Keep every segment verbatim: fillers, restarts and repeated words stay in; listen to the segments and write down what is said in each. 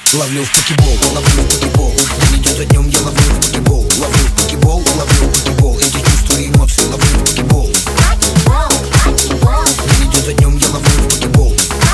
Ловлю в покебол, ловлю в покебол. День идет за днем, я ловлю в покебол. Ловлю в покебол, ловлю в покебол. Эти чувства и эмоции ловлю в покебол. День идет за днем, я ловлю в покебол.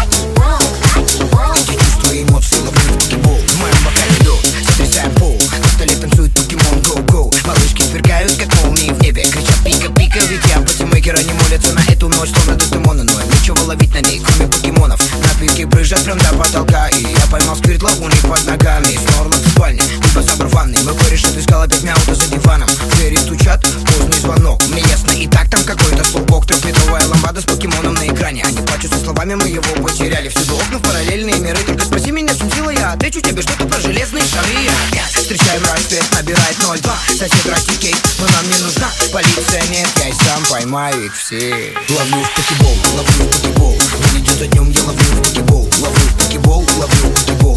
Эти чувства и эмоции ловлю в покебол. В моем бокале лед, сотрясаем пол. На столе танцует покемон, гоу-гоу. Малышки сверкают, как молнии в небе. Кричат пика-пика, ведь я патимейкера не молятся на эту ночь, словно дедемоны. Но им нечего ловить на ней, кроме покемонов. Напитки брызжат прям до потолка. И я поймал спирт, лову у них под ногами. Снорлок в спальне, либо забор в ванной. Мой кореш отыскал опять мяута за диваном. В двери стучат, поздний звонок. Мне ясно и так, там какой-то слоубок. Трехметровая ламбада с покемоном на экране. Они плачут со словами, мы его потеряли. Всюду окна в параллельные миры. Только спроси меня, в чем сила, я отвечу тебе что-то про железные шары. Я опять встречаем рассвет, набирает ноль два. Сосед Растикей, но нам не нужна полиция, нет, я и сам поймаю их все. Ловлю в покебол, ловлю в покебол. День идет за днем, я ловлю в покебол. Ловлю в покебол, ловлю в покебол.